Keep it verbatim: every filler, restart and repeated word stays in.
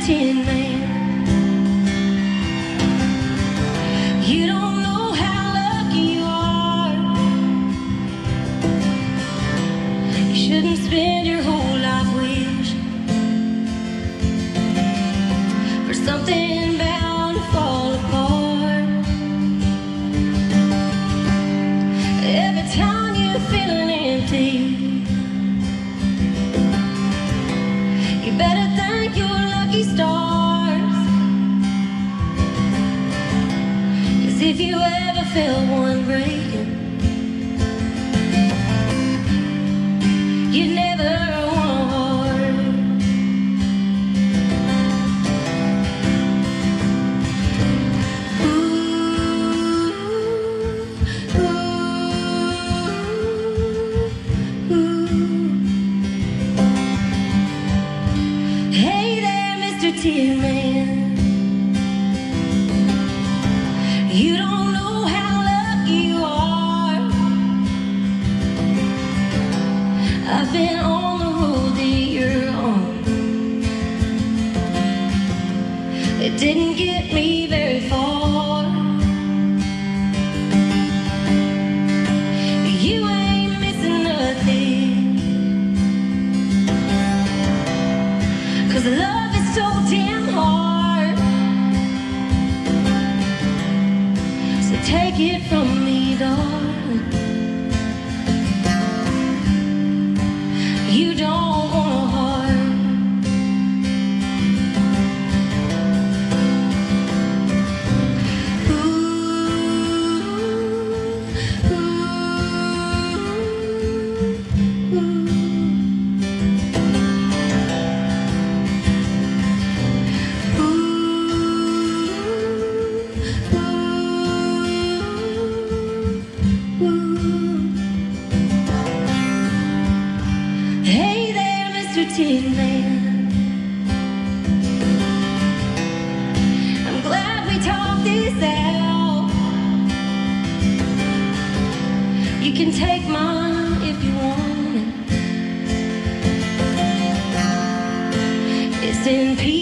Tin Man. You don't know how lucky you are. You shouldn't spend your whole life wishing for something bound to fall apart. Every time you're feeling empty, you better thank your lucky stars. 'Cause if you ever felt one breaking, you never want a heart. Ooh, ooh, ooh. Hey there, Mister Tin Man. You don't know how lucky you are. I've been on the road that you're on. It didn't get me very far. You ain't missing nothing, 'cause love is so damn hard. So take it from me, darling, you don't want a heart. Ooh, ooh, ooh. Hey there, Mister Tin Man. I'm glad we talked this out. You can take mine if you want it. It's in peace.